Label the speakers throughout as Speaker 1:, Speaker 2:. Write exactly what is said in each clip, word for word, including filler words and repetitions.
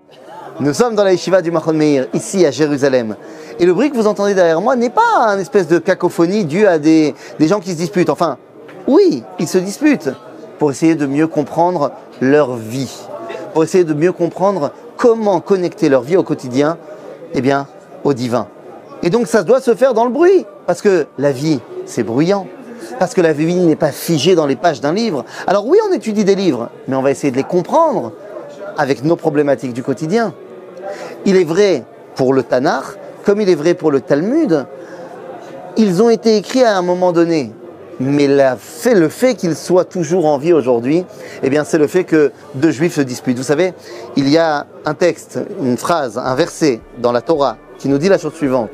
Speaker 1: Nous sommes dans la yeshiva du Machon Meir, ici à Jérusalem. Et le bruit que vous entendez derrière moi n'est pas une espèce de cacophonie due à des, des gens qui se disputent. Enfin, oui, ils se disputent pour essayer de mieux comprendre leur vie, pour essayer de mieux comprendre comment connecter leur vie au quotidien, eh bien, au divin. Et donc ça doit se faire dans le bruit, parce que la vie, c'est bruyant. Parce que la vie n'est pas figée dans les pages d'un livre. Alors oui, on étudie des livres, mais on va essayer de les comprendre avec nos problématiques du quotidien. Il est vrai pour le Tanakh, comme il est vrai pour le Talmud, ils ont été écrits à un moment donné. Mais la fait, le fait qu'ils soient toujours en vie aujourd'hui, eh bien, c'est le fait que deux juifs se disputent. Vous savez, il y a un texte, une phrase, un verset dans la Torah qui nous dit la chose suivante.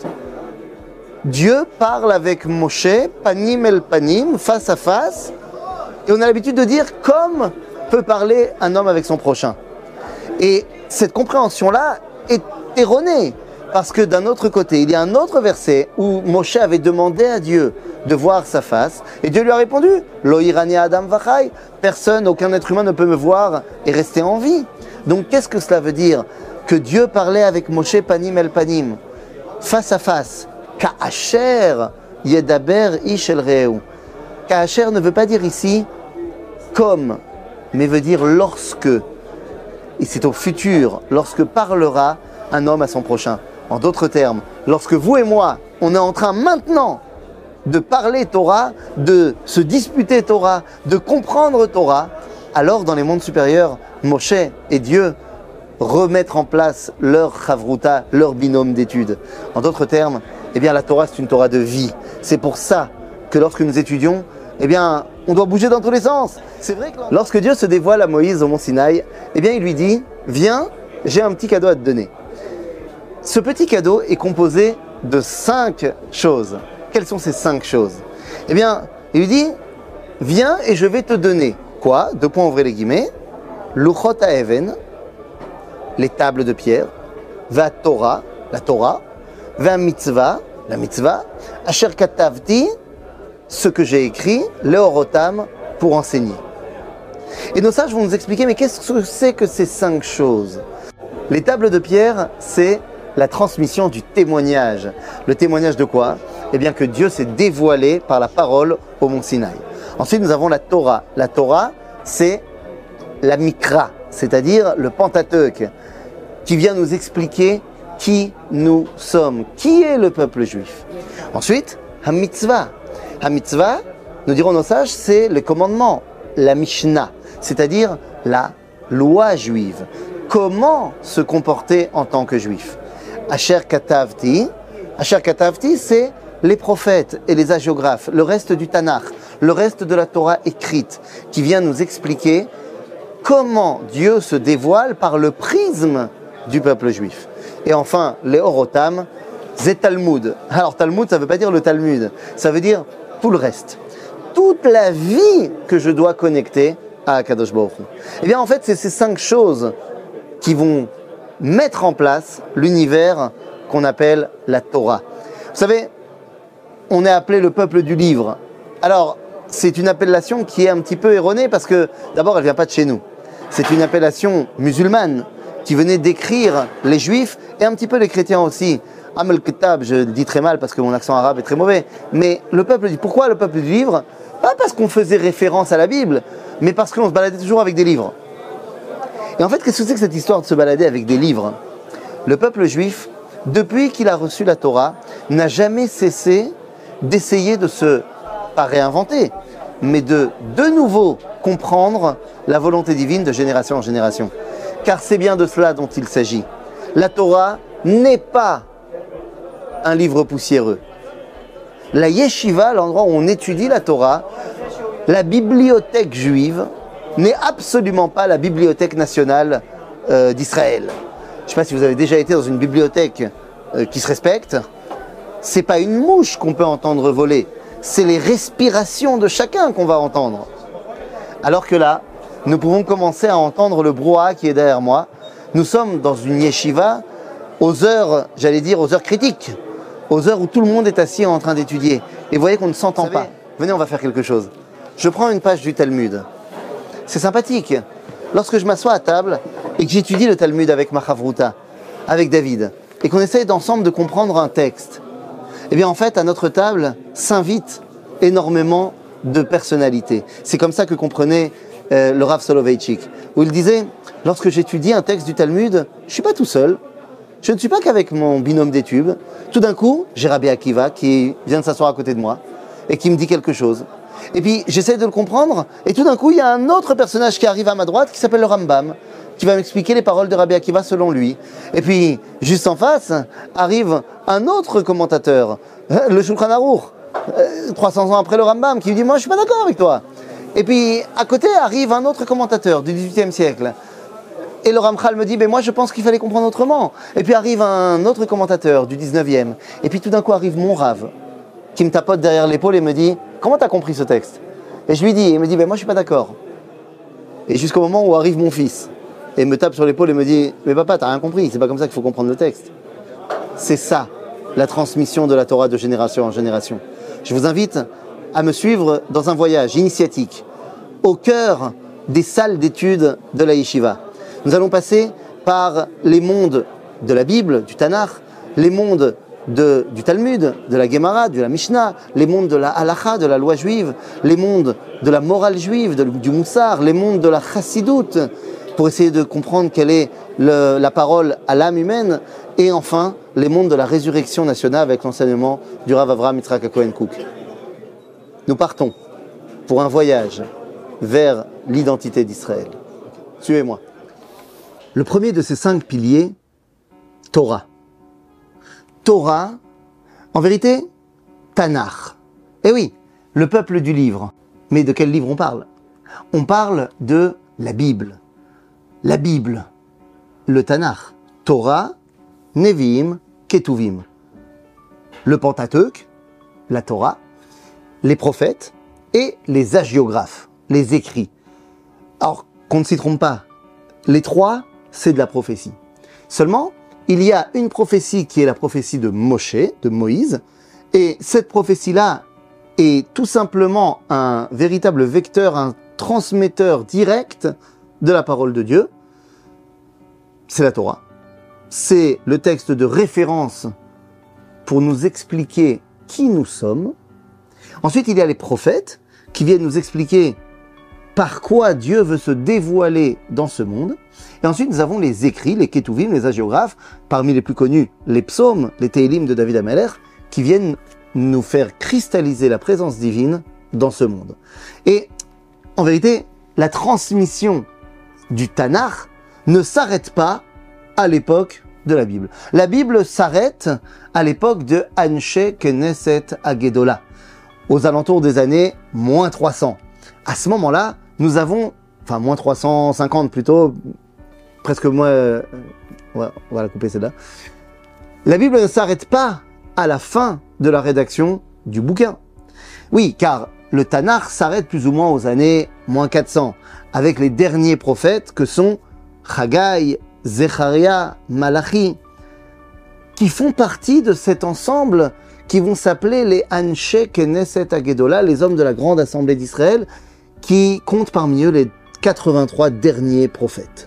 Speaker 1: Dieu parle avec Moshe, panim el panim, face à face, et on a l'habitude de dire comme peut parler un homme avec son prochain. Et cette compréhension-là est erronée, parce que d'un autre côté, il y a un autre verset où Moshe avait demandé à Dieu de voir sa face, et Dieu lui a répondu, Lo irani adam vachai, personne, aucun être humain ne peut me voir et rester en vie. Donc qu'est-ce que cela veut dire? Que Dieu parlait avec Moshe, panim el panim, face à face. Ka'asher yedaber ish el re'eu. Ka'asher ne veut pas dire ici comme, mais veut dire lorsque. Et c'est au futur, lorsque parlera un homme à son prochain. En d'autres termes, lorsque vous et moi, on est en train maintenant de parler Torah, de se disputer Torah, de comprendre Torah, alors dans les mondes supérieurs, Moshe et Dieu remettre en place leur chavruta, leur binôme d'études. En d'autres termes, eh bien la Torah c'est une Torah de vie. C'est pour ça que lorsque nous étudions, eh bien on doit bouger dans tous les sens. C'est vrai que lorsque Dieu se dévoile à Moïse au mont Sinaï, eh bien il lui dit, viens, j'ai un petit cadeau à te donner. Ce petit cadeau est composé de cinq choses. Quelles sont ces cinq choses? Eh bien, il lui dit, viens et je vais te donner quoi? Deux points ouvrez les guillemets, luchot ha'even, les tables de pierre, va Torah, la Torah, va mitzvah, la mitzvah, asher katavti, ce que j'ai écrit, leorotam, pour enseigner. Et nos sages vont nous expliquer, mais qu'est-ce que c'est que ces cinq choses? Les tables de pierre, c'est la transmission du témoignage. Le témoignage de quoi? Eh bien que Dieu s'est dévoilé par la parole au mont Sinaï. Ensuite, nous avons la Torah. La Torah, c'est la Mikra, c'est-à-dire le Pentateuque, qui vient nous expliquer qui nous sommes, qui est le peuple juif. Ensuite, Ha-Mitzvah. Ha-Mitzvah, nous dirons nos sages, c'est le commandement, la Mishnah, c'est-à-dire la loi juive. Comment se comporter en tant que juif? Asher Katavti, Asher Katavti, c'est les prophètes et les hagiographes, le reste du Tanakh, le reste de la Torah écrite, qui vient nous expliquer comment Dieu se dévoile par le prisme du peuple juif. Et enfin, les Orotam, c'est Talmud. Alors Talmud, ça ne veut pas dire le Talmud, ça veut dire tout le reste. Toute la vie que je dois connecter à Akadosh Baruch Hu. Eh bien en fait, c'est ces cinq choses qui vont mettre en place l'univers qu'on appelle la Torah. Vous savez, on est appelé le peuple du livre. Alors, c'est une appellation qui est un petit peu erronée parce que d'abord, elle ne vient pas de chez nous. C'est une appellation musulmane qui venait décrire les juifs et un petit peu les chrétiens aussi. Amel Kitab, je le dis très mal parce que mon accent arabe est très mauvais. Mais le peuple du, pourquoi le peuple du livre? Pas parce qu'on faisait référence à la Bible, mais parce qu'on se baladait toujours avec des livres. Et en fait, qu'est-ce que c'est que cette histoire de se balader avec des livres? Le peuple juif, depuis qu'il a reçu la Torah, n'a jamais cessé d'essayer de se, pas réinventer, mais de de nouveau comprendre la volonté divine de génération en génération. Car c'est bien de cela dont il s'agit. La Torah n'est pas un livre poussiéreux. La yeshiva, l'endroit où on étudie la Torah, la bibliothèque juive, n'est absolument pas la bibliothèque nationale euh, d'Israël. Je ne sais pas si vous avez déjà été dans une bibliothèque euh, qui se respecte. C'est pas une mouche qu'on peut entendre voler, c'est les respirations de chacun qu'on va entendre. Alors que là, nous pouvons commencer à entendre le brouhaha qui est derrière moi. Nous sommes dans une yeshiva aux heures, j'allais dire aux heures critiques, aux heures où tout le monde est assis en train d'étudier. Et vous voyez qu'on ne s'entend pas. Venez, on va faire quelque chose. Je prends une page du Talmud. C'est sympathique. lorsque je m'assois à table et que j'étudie le Talmud avec ma chavruta, avec David, et qu'on essaye d'ensemble de comprendre un texte, eh bien en fait, à notre table s'invite énormément de personnalités. C'est comme ça que comprenait euh, le Rav Soloveitchik, où il disait, lorsque j'étudie un texte du Talmud, je ne suis pas tout seul, je ne suis pas qu'avec mon binôme d'études. Tout d'un coup, j'ai Rabbi Akiva qui vient de s'asseoir à côté de moi et qui me dit quelque chose. Et puis, j'essaie de le comprendre, et tout d'un coup, il y a un autre personnage qui arrive à ma droite qui s'appelle le Rambam, qui va m'expliquer les paroles de Rabbi Akiva selon lui. Et puis, juste en face, arrive un autre commentateur, le Shulchan Aruch, trois cents ans après le Rambam, qui lui dit « Moi, je suis pas d'accord avec toi ». Et puis, à côté, arrive un autre commentateur du dix-huitième siècle. Et le Ramchal me dit, mais moi je pense qu'il fallait comprendre autrement. Et puis arrive un autre commentateur du dix-neuvième. Et puis tout d'un coup arrive mon Rav, qui me tapote derrière l'épaule et me dit, comment tu as compris ce texte? Et je lui dis, il me dit, mais moi je suis pas d'accord. Et jusqu'au moment où arrive mon fils, et me tape sur l'épaule et me dit, mais papa, t'as rien compris, c'est pas comme ça qu'il faut comprendre le texte. C'est ça, la transmission de la Torah de génération en génération. Je vous invite à me suivre dans un voyage initiatique, au cœur des salles d'études de la yeshiva. Nous allons passer par les mondes de la Bible, du Tanakh, les mondes de, du Talmud, de la Gemara, de la Mishnah, les mondes de la Halacha, de la loi juive, les mondes de la morale juive, de, du Moussar, les mondes de la Chassidoute, pour essayer de comprendre quelle est le, la parole à l'âme humaine, et enfin, les mondes de la résurrection nationale avec l'enseignement du Rav Avraham Yitzhak Cohen Cook. Nous partons pour un voyage vers l'identité d'Israël. Suivez-moi. Le premier de ces cinq piliers, Torah. Torah, en vérité, Tanakh. Eh oui, le peuple du livre. Mais de quel livre on parle? On parle de la Bible. La Bible, le Tanakh. Torah, Nevi'im, Ketuvim. Le Pentateuque, la Torah, les prophètes et les hagiographes, les écrits. Alors, qu'on ne s'y trompe pas, les trois, c'est de la prophétie. Seulement, il y a une prophétie qui est la prophétie de Moshe, de Moïse, et cette prophétie-là est tout simplement un véritable vecteur, un transmetteur direct de la parole de Dieu. C'est la Torah. C'est le texte de référence pour nous expliquer qui nous sommes. Ensuite, il y a les prophètes qui viennent nous expliquer par quoi Dieu veut se dévoiler dans ce monde. Et ensuite, nous avons les écrits, les Ketuvim, les hagiographes, parmi les plus connus, les psaumes, les Télim de David Ameler, qui viennent nous faire cristalliser la présence divine dans ce monde. Et en vérité, la transmission du Tanakh ne s'arrête pas à l'époque de la Bible. La Bible s'arrête à l'époque de Anshe Knesset Agedola, aux alentours des années moins trois cents. À ce moment-là, nous avons, enfin moins trois cent cinquante plutôt, presque moins, euh, ouais, on va la couper celle-là. La Bible ne s'arrête pas à la fin de la rédaction du bouquin. Oui, car le Tanakh s'arrête plus ou moins aux années moins quatre cents, avec les derniers prophètes que sont Haggai, Zecharia, Malachi, qui font partie de cet ensemble qui vont s'appeler les Anshe Knesset Agedola, les hommes de la grande assemblée d'Israël, qui comptent parmi eux les quatre-vingt-trois derniers prophètes.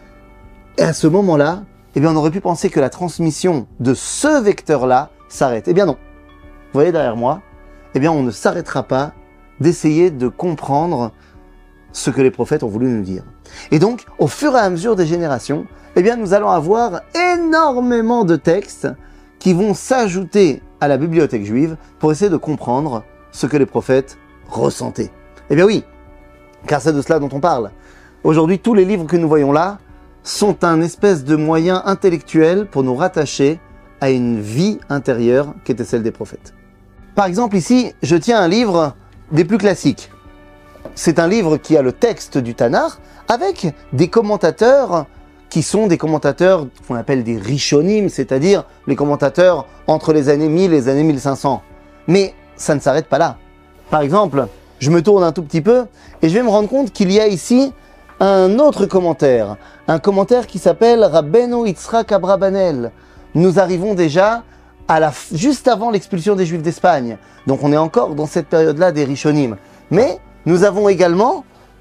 Speaker 1: Et à ce moment-là, eh bien, on aurait pu penser que la transmission de ce vecteur-là s'arrête. Eh bien non. Vous voyez derrière moi, eh bien, on ne s'arrêtera pas d'essayer de comprendre ce que les prophètes ont voulu nous dire. Et donc, au fur et à mesure des générations, eh bien, nous allons avoir énormément de textes qui vont s'ajouter à la bibliothèque juive pour essayer de comprendre ce que les prophètes ressentaient. Eh bien oui, car c'est de cela dont on parle. Aujourd'hui, tous les livres que nous voyons là sont un espèce de moyen intellectuel pour nous rattacher à une vie intérieure qui était celle des prophètes. Par exemple, ici, je tiens un livre des plus classiques. C'est un livre qui a le texte du Tanakh avec des commentateurs qui sont des commentateurs qu'on appelle des rishonim, c'est-à-dire les commentateurs entre les années mille et les années mille cinq cents. Mais ça ne s'arrête pas là. Par exemple, je me tourne un tout petit peu et je vais me rendre compte qu'il y a ici un autre commentaire, un commentaire qui s'appelle Rabbeinu Yitzhak Abrabanel. Nous arrivons déjà à la, juste avant l'expulsion des Juifs d'Espagne. Donc on est encore dans cette période-là des rishonim. Mais nous avons également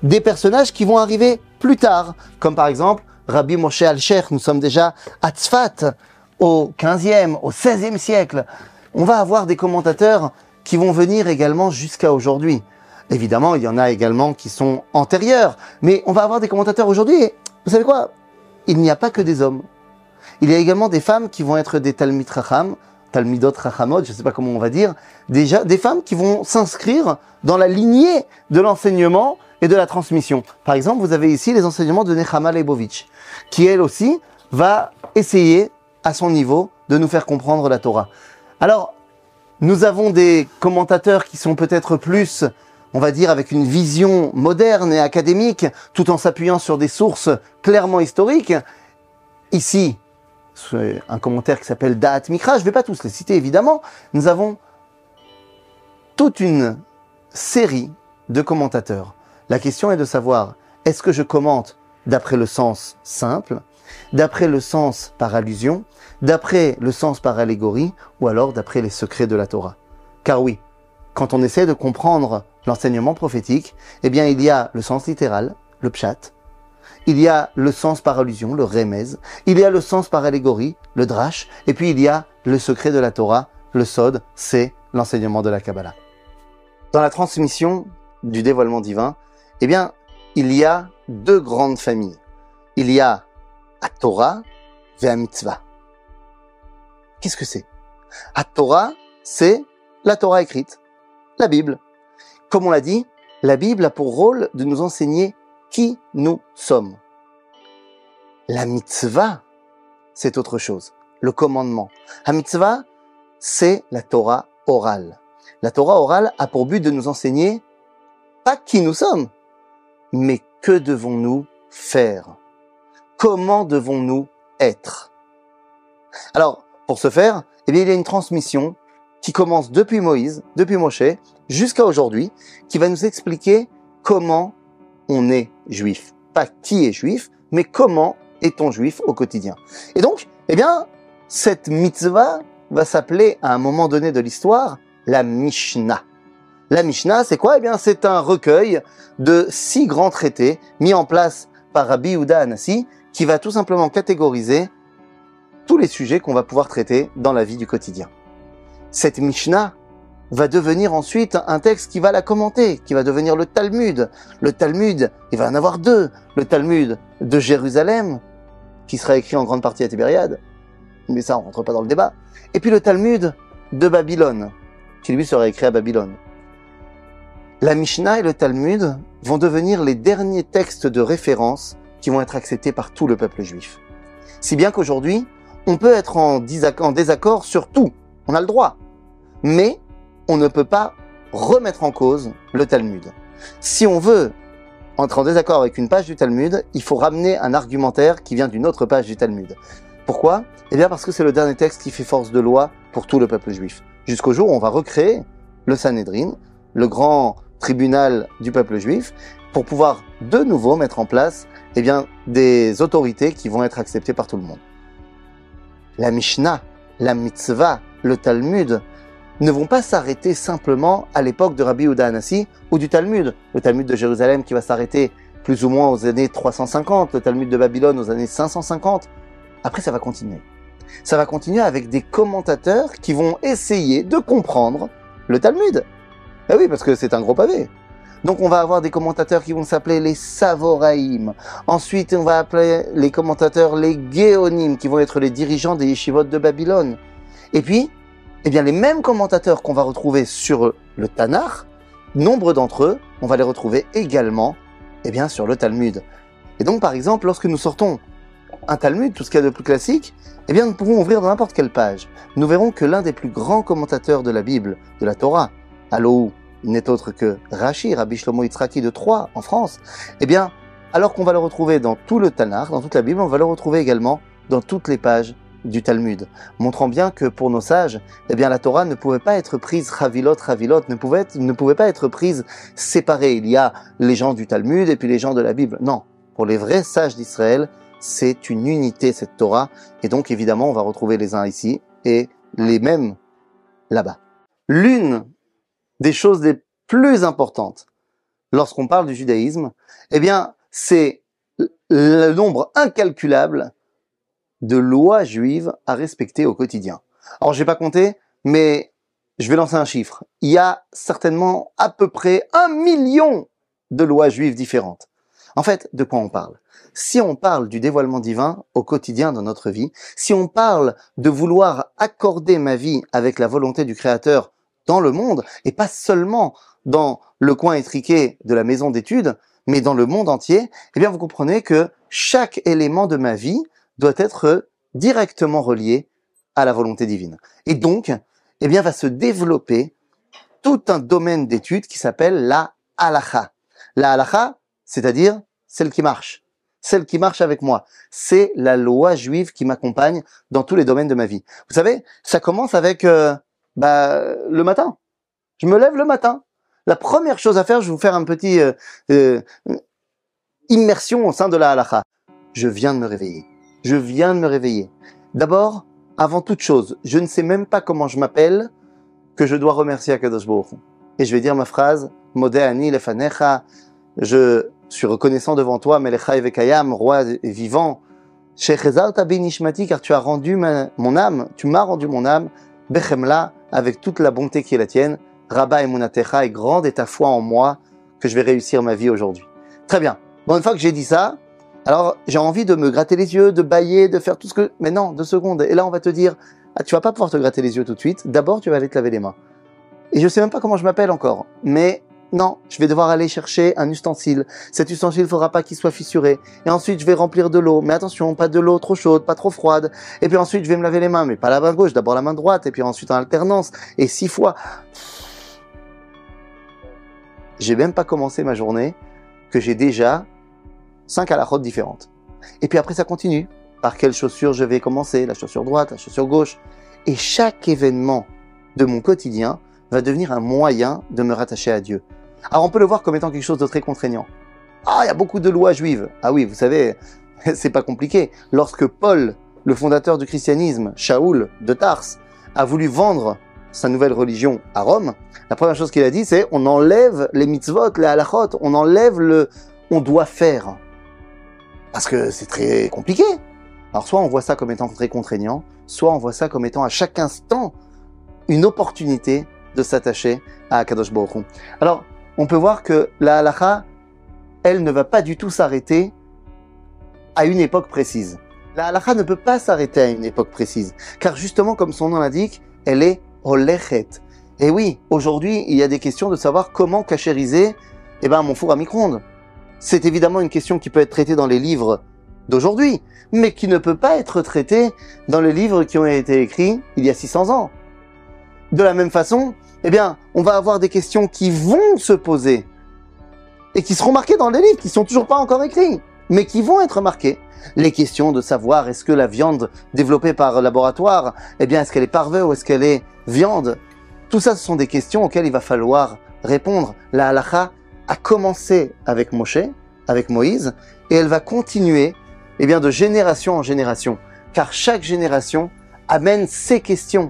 Speaker 1: des personnages qui vont arriver plus tard, comme par exemple Rabbi Moshe Alsher. Nous sommes déjà à Tzfat, au quinzième, au seizième siècle. On va avoir des commentateurs qui vont venir également jusqu'à aujourd'hui. Évidemment, il y en a également qui sont antérieurs, mais on va avoir des commentateurs aujourd'hui. Et vous savez quoi? Il n'y a pas que des hommes. Il y a également des femmes qui vont être des Talmid Chacham, Talmidot Chachamot, je ne sais pas comment on va dire, déjà des femmes qui vont s'inscrire dans la lignée de l'enseignement et de la transmission. Par exemple, vous avez ici les enseignements de Nechama Leibovitch, qui elle aussi va essayer à son niveau de nous faire comprendre la Torah. Alors, nous avons des commentateurs qui sont peut-être plus, on va dire, avec une vision moderne et académique, tout en s'appuyant sur des sources clairement historiques. Ici, c'est un commentaire qui s'appelle Da'at Mikra, je ne vais pas tous les citer évidemment. Nous avons toute une série de commentateurs. La question est de savoir, est-ce que je commente d'après le sens simple, d'après le sens par allusion, d'après le sens par allégorie, ou alors d'après les secrets de la Torah? Car oui, quand on essaie de comprendre l'enseignement prophétique, eh bien il y a le sens littéral, le pshat, il y a le sens par allusion, le remez, il y a le sens par allégorie, le drash, et puis il y a le secret de la Torah, le sod, c'est l'enseignement de la Kabbalah. Dans la transmission du dévoilement divin, eh bien, il y a deux grandes familles. Il y a la Torah et la mitzvah. Qu'est-ce que c'est? La Torah, c'est la Torah écrite, la Bible. Comme on l'a dit, la Bible a pour rôle de nous enseigner qui nous sommes. La mitzvah, c'est autre chose, le commandement. La mitzvah, c'est la Torah orale. La Torah orale a pour but de nous enseigner pas qui nous sommes, mais que devons-nous faire? Comment devons-nous être? Alors, pour ce faire, eh bien, il y a une transmission qui commence depuis Moïse, depuis Moshe, jusqu'à aujourd'hui, qui va nous expliquer comment on est juif. Pas qui est juif, mais comment est-on juif au quotidien. Et donc, eh bien, cette mitzvah va s'appeler, à un moment donné de l'histoire, la Mishnah. La Mishnah, c'est quoi? Eh bien, c'est un recueil de six grands traités mis en place par Rabbi Yehuda Hanassi, qui va tout simplement catégoriser tous les sujets qu'on va pouvoir traiter dans la vie du quotidien. Cette Mishnah va devenir ensuite un texte qui va la commenter, qui va devenir le Talmud. Le Talmud, il va en avoir deux. Le Talmud de Jérusalem, qui sera écrit en grande partie à Tibériade, mais ça, on rentre pas dans le débat. Et puis le Talmud de Babylone, qui lui sera écrit à Babylone. La Mishnah et le Talmud vont devenir les derniers textes de référence qui vont être acceptés par tout le peuple juif. Si bien qu'aujourd'hui, on peut être en désaccord sur tout, on a le droit, mais on ne peut pas remettre en cause le Talmud. Si on veut entrer en désaccord avec une page du Talmud, il faut ramener un argumentaire qui vient d'une autre page du Talmud. Pourquoi? Eh bien parce que c'est le dernier texte qui fait force de loi pour tout le peuple juif. Jusqu'au jour où on va recréer le Sanhédrin, le grand tribunal du peuple juif, pour pouvoir de nouveau mettre en place eh bien, des autorités qui vont être acceptées par tout le monde. La Mishnah, la Mitzvah, le Talmud ne vont pas s'arrêter simplement à l'époque de Rabbi Yehuda Hanassi ou du Talmud. Le Talmud de Jérusalem qui va s'arrêter plus ou moins aux années trois cent cinquante, le Talmud de Babylone aux années cinq cent cinquante. Après, ça va continuer. Ça va continuer avec des commentateurs qui vont essayer de comprendre le Talmud. Eh oui, parce que c'est un gros pavé. Donc on va avoir des commentateurs qui vont s'appeler les Savoraïm. Ensuite, on va appeler les commentateurs les Géonim, qui vont être les dirigeants des yeshivot de Babylone. Et puis, eh bien, les mêmes commentateurs qu'on va retrouver sur le Tanakh, nombre d'entre eux, on va les retrouver également, eh bien, sur le Talmud. Et donc, par exemple, lorsque nous sortons un Talmud, tout ce qu'il y a de plus classique, eh bien, nous pouvons ouvrir dans n'importe quelle page. Nous verrons que l'un des plus grands commentateurs de la Bible, de la Torah, Alou, il n'est autre que Rashi, Rabbi Shlomo Yitzhaki de Troyes, en France, eh bien, alors qu'on va le retrouver dans tout le Tanakh, dans toute la Bible, on va le retrouver également dans toutes les pages du Talmud, montrant bien que pour nos sages, eh bien, la Torah ne pouvait pas être prise chavilot, chavilot, ne pouvait, être, ne pouvait pas être prise séparée. Il y a les gens du Talmud et puis les gens de la Bible. Non, pour les vrais sages d'Israël, c'est une unité, cette Torah, et donc évidemment, on va retrouver les uns ici et les mêmes là-bas. L'une des choses les plus importantes lorsqu'on parle du judaïsme, eh bien, c'est le nombre incalculable de lois juives à respecter au quotidien. Alors, je vais pas compter, mais je vais lancer un chiffre. Il y a certainement à peu près un million de lois juives différentes. En fait, de quoi on parle? Si on parle du dévoilement divin au quotidien dans notre vie, si on parle de vouloir accorder ma vie avec la volonté du Créateur dans le monde, et pas seulement dans le coin étriqué de la maison d'études, mais dans le monde entier, eh bien vous comprenez que chaque élément de ma vie doit être directement relié à la volonté divine. Et donc, eh bien va se développer tout un domaine d'études qui s'appelle la halakha. La halakha, c'est-à-dire celle qui marche. Celle qui marche avec moi. C'est la loi juive qui m'accompagne dans tous les domaines de ma vie. Vous savez, ça commence avec euh, bah, le matin. Je me lève le matin. La première chose à faire, je vais vous faire un petit euh, euh, immersion au sein de la halakha. Je viens de me réveiller. Je viens de me réveiller. D'abord, avant toute chose, je ne sais même pas comment je m'appelle, que je dois remercier Akadosh Baruch Hu. Et je vais dire ma phrase, Modeh ani lefanecha, je suis reconnaissant devant toi, Melecha evekayam, roi vivant, Shechezarta bi nishmati, car tu as rendu ma, mon âme, tu m'as rendu mon âme, Bechemla, avec toute la bonté qui est la tienne, Rabba emunatecha, et grande est ta foi en moi, que je vais réussir ma vie aujourd'hui. Très bien. Bon, une fois que j'ai dit ça, alors j'ai envie de me gratter les yeux, de bâiller, de faire tout ce que... Mais non, deux secondes. Et là, on va te dire, ah, tu vas pas pouvoir te gratter les yeux tout de suite. D'abord, tu vas aller te laver les mains. Et je sais même pas comment je m'appelle encore. Mais non, je vais devoir aller chercher un ustensile. Cet ustensile, il faudra pas qu'il soit fissuré. Et ensuite, je vais remplir de l'eau. Mais attention, pas de l'eau trop chaude, pas trop froide. Et puis ensuite, je vais me laver les mains. Mais pas la main gauche, d'abord la main droite. Et puis ensuite en alternance. Et six fois. J'ai même pas commencé ma journée que j'ai déjà cinq halachot différentes. Et puis après, ça continue. Par quelle chaussure je vais commencer? La chaussure droite, la chaussure gauche. Et chaque événement de mon quotidien va devenir un moyen de me rattacher à Dieu. Alors on peut le voir comme étant quelque chose de très contraignant. Ah, il y a beaucoup de lois juives. Ah oui, vous savez, c'est pas compliqué. Lorsque Paul, le fondateur du christianisme, Shaoul de Tars, a voulu vendre sa nouvelle religion à Rome, la première chose qu'il a dit, c'est on enlève les mitzvot, les halachot, on enlève le on doit faire. Parce que c'est très compliqué. Alors soit on voit ça comme étant très contraignant, soit on voit ça comme étant à chaque instant une opportunité de s'attacher à Akadosh Baruch Hu. Alors, on peut voir que la halakha, elle ne va pas du tout s'arrêter à une époque précise. La halakha ne peut pas s'arrêter à une époque précise, car justement, comme son nom l'indique, elle est holechet. Et oui, aujourd'hui, il y a des questions de savoir comment cachériser eh ben, mon four à micro-ondes. C'est évidemment une question qui peut être traitée dans les livres d'aujourd'hui, mais qui ne peut pas être traitée dans les livres qui ont été écrits il y a six cents ans. De la même façon, eh bien, on va avoir des questions qui vont se poser et qui seront marquées dans les livres, qui sont toujours pas encore écrits, mais qui vont être marquées. Les questions de savoir est-ce que la viande développée par laboratoire, eh bien, est-ce qu'elle est parvée ou est-ce qu'elle est viande? Tout ça, ce sont des questions auxquelles il va falloir répondre. La halakha a commencé avec Moshe, avec Moïse, et elle va continuer, eh bien, de génération en génération, car chaque génération amène ses questions.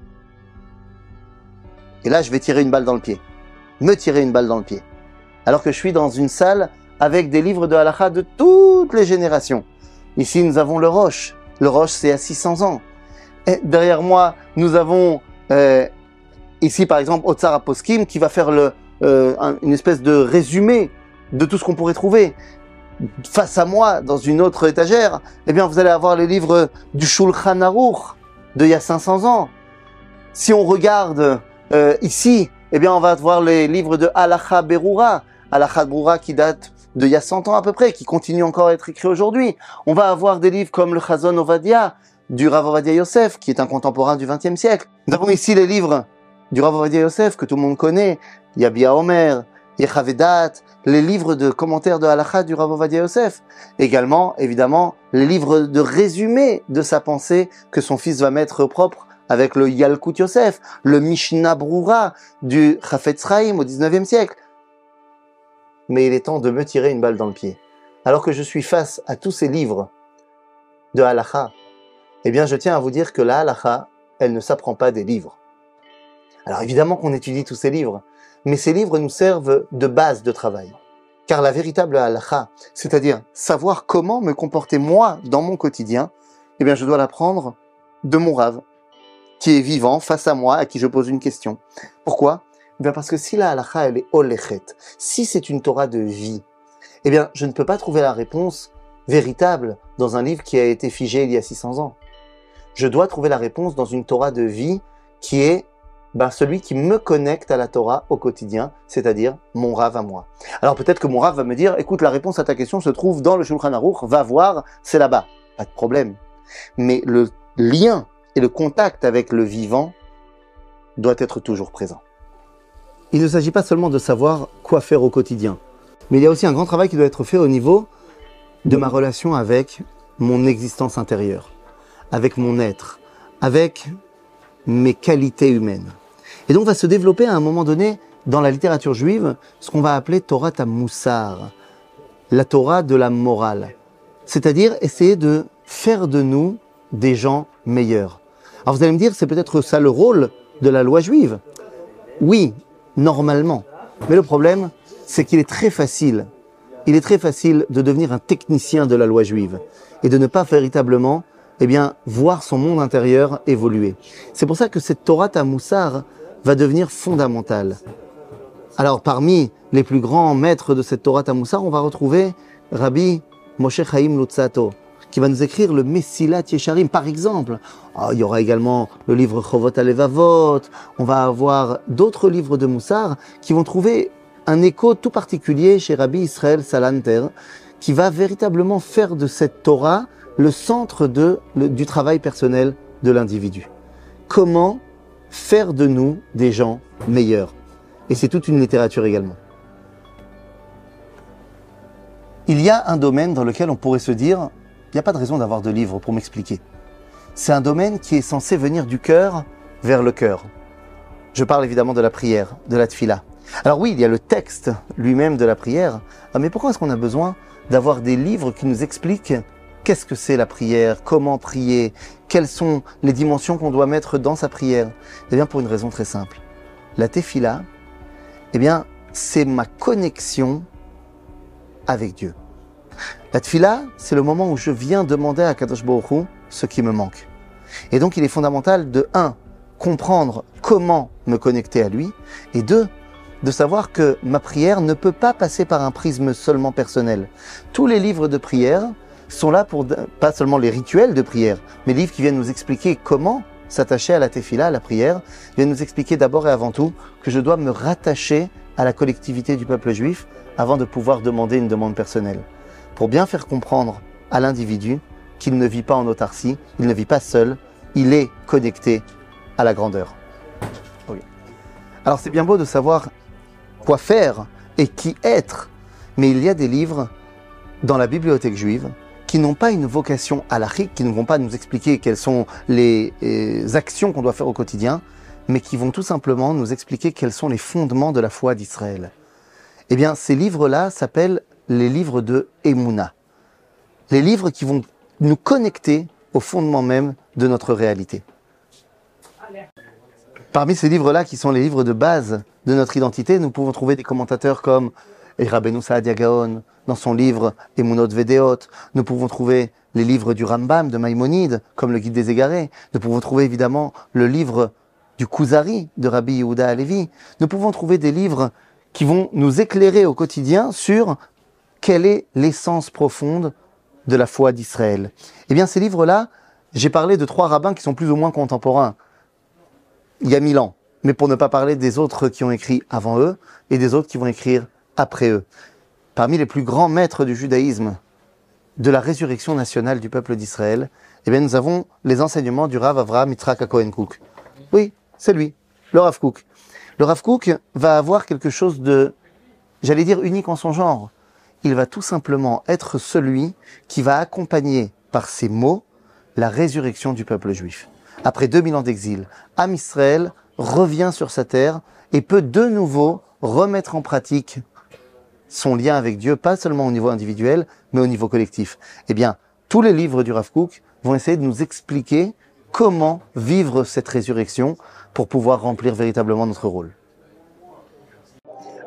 Speaker 1: Et là, je vais tirer une balle dans le pied. Me tirer une balle dans le pied. Alors que je suis dans une salle avec des livres de halakha de toutes les générations. Ici, nous avons le Rosh. Le Rosh, c'est à six cents ans. Et derrière moi, nous avons euh, ici, par exemple, Otsar Aposkim, qui va faire le, euh, un, une espèce de résumé de tout ce qu'on pourrait trouver. Face à moi, dans une autre étagère, eh bien, vous allez avoir les livres du Shulchan Aruch d'il y a cinq cents ans. Si on regarde Euh, ici, eh bien, on va voir les livres de Halakha Berura, Halakha Berura qui date d'il y a cent ans à peu près, qui continue encore à être écrit aujourd'hui. On va avoir des livres comme le Chazon Ovadia, du Rav Ovadia Yosef, qui est un contemporain du vingtième siècle. Nous avons ici les livres du Rav Ovadia Yosef, que tout le monde connaît, Yabia Omer, Yechavedat, les livres de commentaires de Halakha du Rav Ovadia Yosef. Également, évidemment, les livres de résumé de sa pensée que son fils va mettre au propre avec le Yalkut Yosef, le Mishnah Brura du Chafetz Chaim au dix-neuvième siècle. Mais il est temps de me tirer une balle dans le pied. Alors que je suis face à tous ces livres de halakha, eh bien je tiens à vous dire que la halakha, elle ne s'apprend pas des livres. Alors évidemment qu'on étudie tous ces livres, mais ces livres nous servent de base de travail. Car la véritable halakha, c'est-à-dire savoir comment me comporter moi dans mon quotidien, eh bien je dois l'apprendre de mon Rav, qui est vivant face à moi, à qui je pose une question. Pourquoi ? Eh bien parce que si la halakha elle est olechet, si c'est une Torah de vie, eh bien je ne peux pas trouver la réponse véritable dans un livre qui a été figé il y a six cents ans. Je dois trouver la réponse dans une Torah de vie qui est ben, celui qui me connecte à la Torah au quotidien, c'est-à-dire mon Rav à moi. Alors peut-être que mon Rav va me dire, écoute, la réponse à ta question se trouve dans le Shulchan Aruch, va voir, c'est là-bas. Pas de problème. Mais le lien et le contact avec le vivant doit être toujours présent. Il ne s'agit pas seulement de savoir quoi faire au quotidien, mais il y a aussi un grand travail qui doit être fait au niveau de ma relation avec mon existence intérieure, avec mon être, avec mes qualités humaines. Et donc va se développer à un moment donné, dans la littérature juive, ce qu'on va appeler Torah Moussar, la Torah de la morale. C'est-à-dire essayer de faire de nous des gens meilleurs. Alors vous allez me dire, c'est peut-être ça le rôle de la loi juive. Oui, normalement. Mais le problème, c'est qu'il est très facile, il est très facile de devenir un technicien de la loi juive et de ne pas véritablement eh bien, voir son monde intérieur évoluer. C'est pour ça que cette Torah Moussar va devenir fondamentale. Alors, parmi les plus grands maîtres de cette Torah Moussar, on va retrouver Rabbi Moshe Chaim Luzzatto, qui va nous écrire le Mesilat Yesharim, par exemple. Oh, il y aura également le livre Chovot HaLevavot, on va avoir d'autres livres de Moussar qui vont trouver un écho tout particulier chez Rabbi Israël Salanter, qui va véritablement faire de cette Torah le centre de, le, du travail personnel de l'individu. Comment faire de nous des gens meilleurs ? Et c'est toute une littérature également. Il y a un domaine dans lequel on pourrait se dire, il n'y a pas de raison d'avoir de livre pour m'expliquer. C'est un domaine qui est censé venir du cœur vers le cœur. Je parle évidemment de la prière, de la tfila. Alors oui, il y a le texte lui-même de la prière, mais pourquoi est-ce qu'on a besoin d'avoir des livres qui nous expliquent qu'est-ce que c'est la prière, comment prier, quelles sont les dimensions qu'on doit mettre dans sa prière? Eh bien, pour une raison très simple. La tefila, eh bien, c'est ma connexion avec Dieu. La tefila, c'est le moment où je viens demander à Kadosh Baruch Hu ce qui me manque. Et donc, il est fondamental de, un, comprendre comment me connecter à lui, et deux, de savoir que ma prière ne peut pas passer par un prisme seulement personnel. Tous les livres de prière sont là pour, pas seulement les rituels de prière, mais les livres qui viennent nous expliquer comment s'attacher à la tefila, à la prière, viennent nous expliquer d'abord et avant tout que je dois me rattacher à la collectivité du peuple juif avant de pouvoir demander une demande personnelle. Pour bien faire comprendre à l'individu qu'il ne vit pas en autarcie, il ne vit pas seul, il est connecté à la grandeur. Okay. Alors c'est bien beau de savoir quoi faire et qui être, mais il y a des livres dans la bibliothèque juive qui n'ont pas une vocation halachique, qui ne vont pas nous expliquer quelles sont les, les actions qu'on doit faire au quotidien, mais qui vont tout simplement nous expliquer quels sont les fondements de la foi d'Israël. Eh bien, ces livres-là s'appellent les livres de Emouna. Les livres qui vont nous connecter au fondement même de notre réalité. Parmi ces livres-là, qui sont les livres de base de notre identité, nous pouvons trouver des commentateurs comme Rabbeinu Saadia Gaon, dans son livre Emunot Vedeot. Nous pouvons trouver les livres du Rambam, de Maïmonide, comme le Guide des Égarés. Nous pouvons trouver évidemment le livre du Kuzari, de Rabbi Yehuda Halevi. Nous pouvons trouver des livres qui vont nous éclairer au quotidien sur quelle est l'essence profonde de la foi d'Israël. Eh bien, ces livres-là, j'ai parlé de trois rabbins qui sont plus ou moins contemporains, il y a mille ans, mais pour ne pas parler des autres qui ont écrit avant eux et des autres qui vont écrire après eux. Parmi les plus grands maîtres du judaïsme, de la résurrection nationale du peuple d'Israël, eh bien, nous avons les enseignements du Rav Avraham Yitzhak Cohen Kook. Oui, c'est lui, le Rav Kook. Le Rav Kook va avoir quelque chose de, j'allais dire, unique en son genre. Il va tout simplement être celui qui va accompagner par ses mots la résurrection du peuple juif. Après deux mille ans d'exil, Am Israël revient sur sa terre et peut de nouveau remettre en pratique son lien avec Dieu, pas seulement au niveau individuel, mais au niveau collectif. Eh bien, tous les livres du Rav Kook vont essayer de nous expliquer comment vivre cette résurrection pour pouvoir remplir véritablement notre rôle.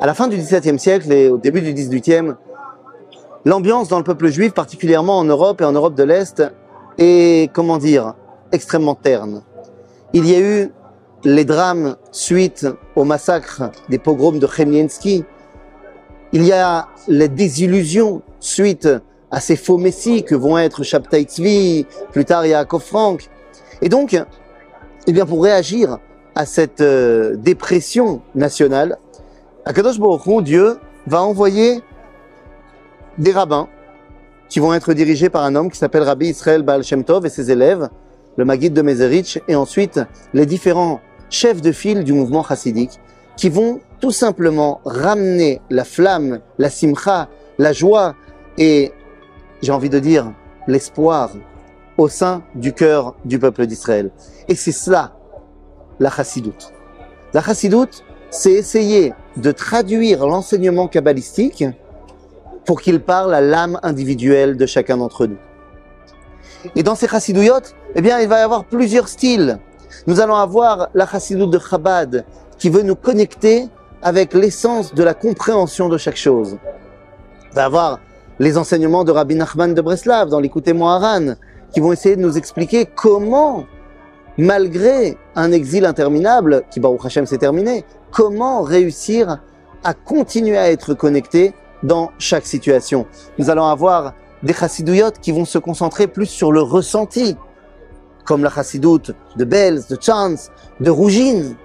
Speaker 1: À la fin du dix-septième siècle et au début du dix-huitième, l'ambiance dans le peuple juif, particulièrement en Europe et en Europe de l'Est, est, comment dire, extrêmement terne. Il y a eu les drames suite au massacre des pogroms de Chmielnitski. Il y a les désillusions suite à ces faux messies que vont être Shabtai Tzvi, plus tard Yaakov Frank. Et donc, eh bien, pour réagir à cette euh, dépression nationale, Akadosh Baruch Hu, Dieu, va envoyer des rabbins qui vont être dirigés par un homme qui s'appelle Rabbi Israël Baal Shem Tov et ses élèves, le Maguid de Mezerich, et ensuite les différents chefs de file du mouvement chassidique qui vont tout simplement ramener la flamme, la simcha, la joie et, j'ai envie de dire, l'espoir au sein du cœur du peuple d'Israël. Et c'est cela, la chassidoute. La chassidoute, c'est essayer de traduire l'enseignement kabbalistique pour qu'il parle à l'âme individuelle de chacun d'entre nous. Et dans ces chassidouyot, eh bien, il va y avoir plusieurs styles. Nous allons avoir la chassidoute de Chabad, qui veut nous connecter avec l'essence de la compréhension de chaque chose. On va avoir les enseignements de Rabbi Nachman de Breslav dans l'Écoutez Moharan, qui vont essayer de nous expliquer comment, malgré un exil interminable, qui Baruch Hashem s'est terminé, comment réussir à continuer à être connecté dans chaque situation. Nous allons avoir des chassidouyot qui vont se concentrer plus sur le ressenti, comme la chassidoute de Belz, de Chance, de Rougine.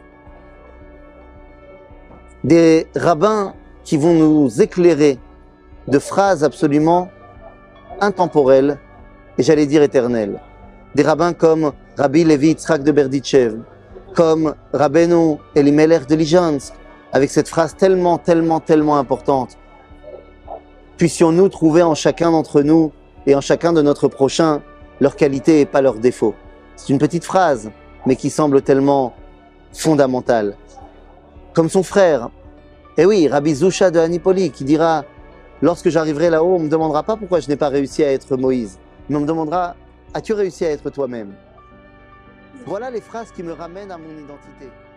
Speaker 1: Des rabbins qui vont nous éclairer de phrases absolument intemporelles et j'allais dire éternelles. Des rabbins comme Rabbi Levi Yitzhak de Berditchev, comme Rabbeinu Elimelech de Lijansk, avec cette phrase tellement, tellement, tellement importante. Puissions-nous trouver en chacun d'entre nous et en chacun de notre prochain leurs qualités et pas leurs défauts. C'est une petite phrase, mais qui semble tellement fondamentale. Comme son frère, et oui, Rabbi Zusha de Anipoli, qui dira « Lorsque j'arriverai là-haut, on ne me demandera pas pourquoi je n'ai pas réussi à être Moïse, mais on me demandera « As-tu réussi à être toi-même » Voilà les phrases qui me ramènent à mon identité.